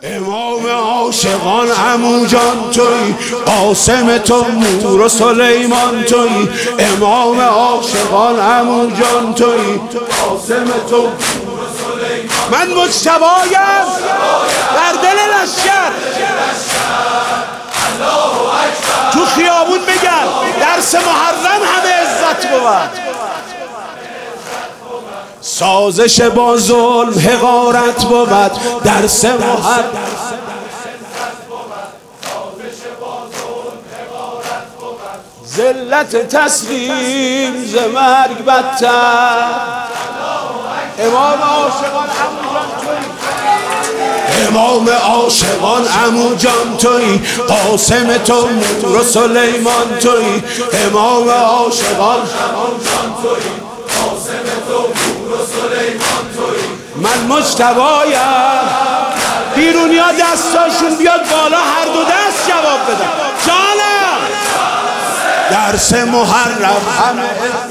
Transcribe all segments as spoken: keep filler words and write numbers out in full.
امام عاشقان عمو جان تویی، قاسم تو مور و سلیمان تویی. امام عاشقان عمو جان تویی، قاسم تو مور و سلیمان. من مجتبایم در دل لشکر، تو خیابون بگن درس محرم همه عزت بود. سازش با ظلم حقارت بود، درس محرم ذلت تسلیم ز مرگ بدتر. امام عاشقان عمو جان تویی، امام عاشقان عمو جان تویی، قاسم تو مور و سلیمان تویی. امام عاشقان عمو جان تویی، قاسم تو مور و سلیمان تویی. من مجتبایم، بیرونیا دستاشون بیاد بالا، هر دو دست جواب بدن. جانم درس محرم همه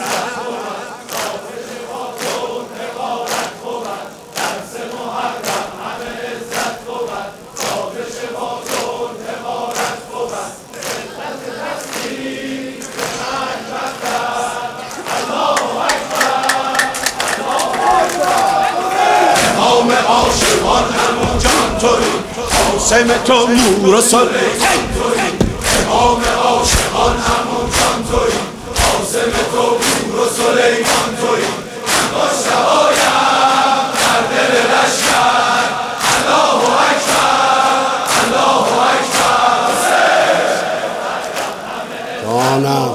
عاشقان عمو جان تویی، قاسم تو مور و سلیمان تویی. امام عاشقان عمو جان تویی، قاسم تو مور و سلیمان تویی. من مجتبایم در دل لشکر، الله اکبر الله اکبر. جانم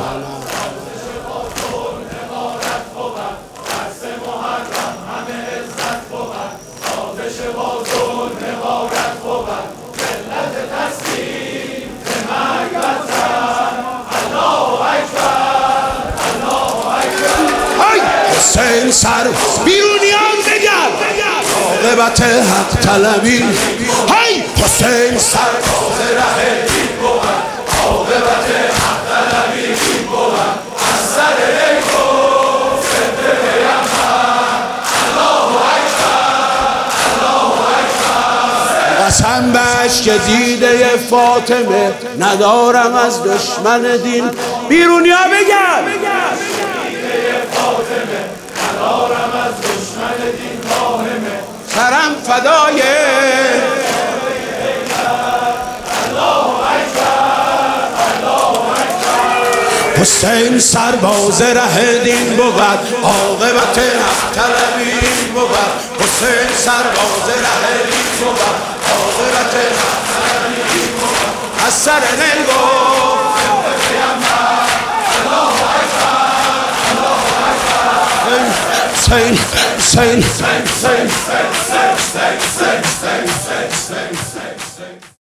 حسین سر بیرونیان بگن عاقبت حق طلبی. هی حسین سر باز ره دین بود، عاقبت حق طلبی این بود. از سر ای گفت فتنه پیغمبر، الله اکبر الله اکبر. قسم بهش که دیده فاطمه ندارم از دشمن دین. بیرونیا بگن ندارم از دشمن دین واهمه. سرم فدای الله اکبر الله اکبر. حسین سرباز ره دین بود، عاقبت حق طلبی این بود. حسین سرباز ره دین بود، عاقبت حق طلبی این بود. از سر نگو Saint, saint, saint, saint, saint.